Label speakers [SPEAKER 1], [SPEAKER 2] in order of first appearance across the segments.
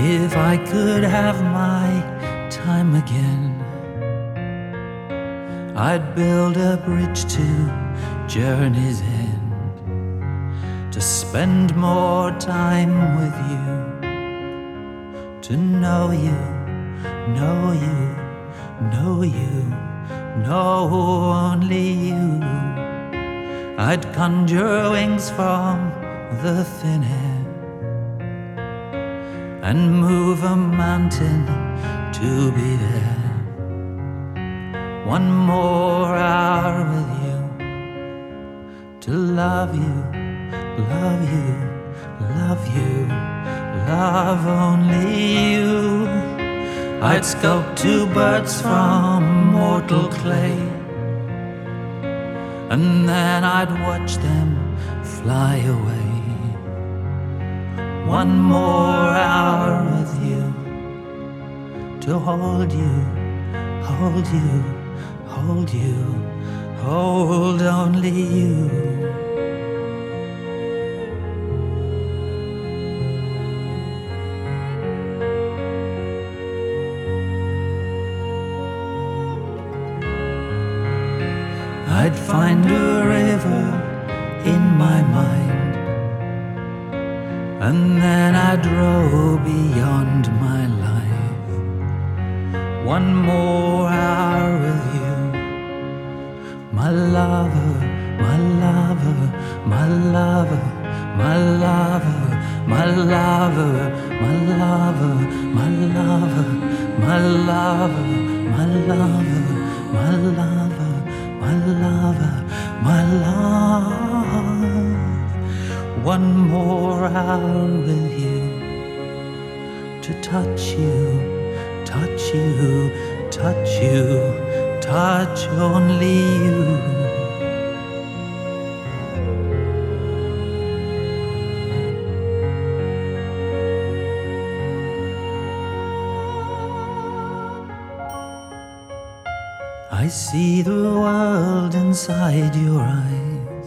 [SPEAKER 1] If I could have my time again, I'd build a bridge to journey's end, to spend more time with you, to know you, know you, know you, know only you. I'd conjure wings from the thin air and move a mountain to be there. One more hour with you, to love you, love you, love you, love only you. I'd sculpt two birds from mortal clay, and then I'd watch them fly away. One more hour with you, to hold you, hold you, hold you, hold only you. I'd find a river in my mind, and then I'd row beyond my life. One more hour with you, my lover, my lover, my lover, my lover, my lover, my lover, my lover, my lover, my lover, my lover, my lover, my love. One more hour with you, to touch you, touch you, touch you, touch only you. I see the world inside your eyes.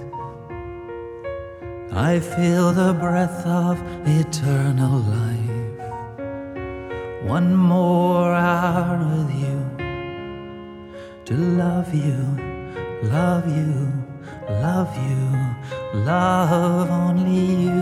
[SPEAKER 1] I feel the breath of eternal life. One more hour with you, to love you, love you, love you, love only you.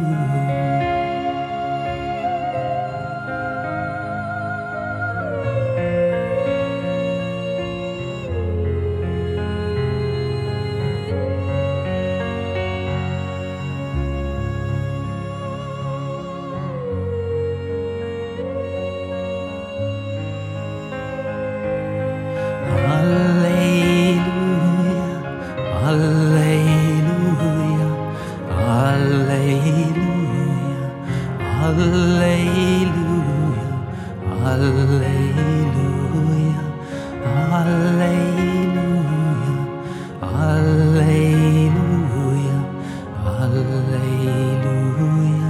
[SPEAKER 1] Alleluia, alleluia, alleluia, alleluia, alleluia, alleluia,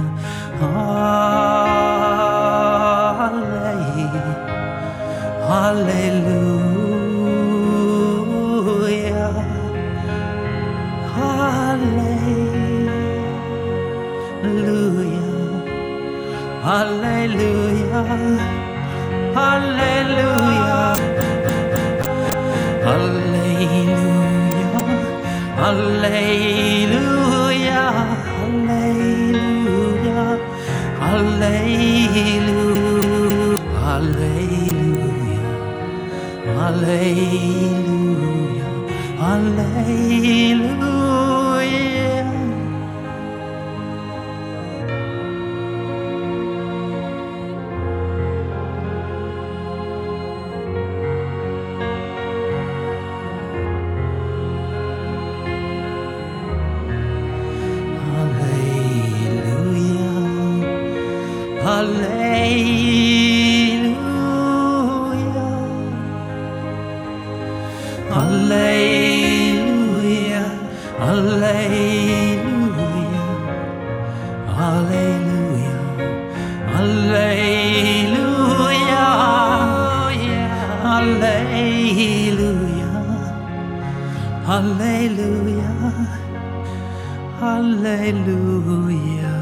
[SPEAKER 1] alleluia, alleluia. Hallelujah, hallelujah, hallelujah, hallelujah, hallelujah, hallelujah, hallelujah, hallelujah, hallelujah. Hallelujah, hallelujah, hallelujah, hallelujah, hallelujah, hallelujah, hallelujah, hallelujah.